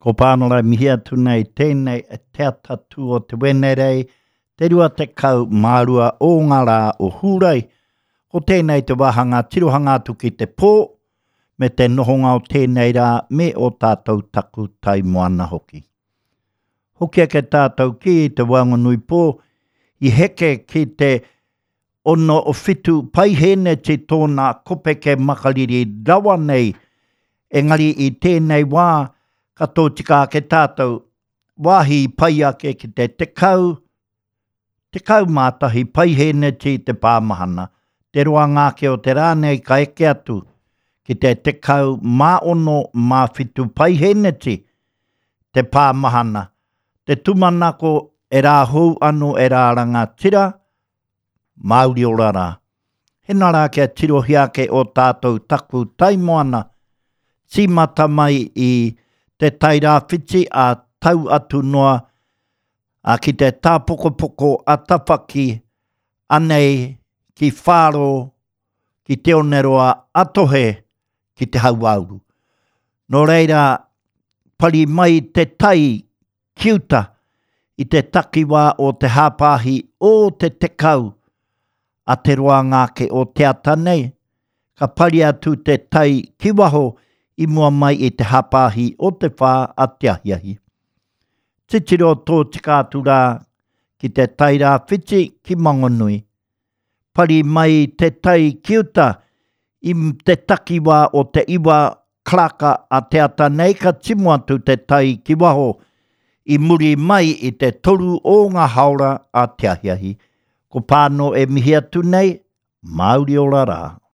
Ko pānora mihi atu nei tēnei e te atatu o te wenerei, te rua te kau mārua o ngā rā o hūrai, ko tēnei te wahanga tirohanga atu ki te pō, me te nohonga o tēnei rā me o tātou taku tai moana hoki. Hoki ke tātou ki te wanganui pō, I heke ki te ono o fitu paihene te tōna kopeke makariri rawa nei, engari I tēnei wā, ka tōtika ke tātou wāhi paiake ki te tekau mātahi paihene ti te pāmahana. Te roa ngāke o te rānei ka eke atu ki te tekau mā ono mā fitu paihene ti te pāmahana. Te tumanako e rā hou anu e rā ranga tira, Māori o rara. Hena rā kia tirohiake o tātou taku taimoana, tīmata mai I te tairā whiti a tau atu noa a ki te tāpokopoko a tapaki anei ki whāro ki te oneroa atohe ki te hauauru. Nō reira pari mai te tai kiuta I te takiwā o te hāpāhi o te tekau a te roa ngāke o te atanei, ka pari atu te tai kiwaho I mua mai I te hāpāhi o te whā a te ahiahi. Titiro tō tikātu rā ki te tairā whiti ki Mangonui. Pari mai te tai kiuta I te takiwā o te iwa klaka a te atanei ka timu atu te tai kiwaho I muri mai I te toru o ngā haora a te ahiahi. Ko pāno e mihi atu nei, Māori o rā.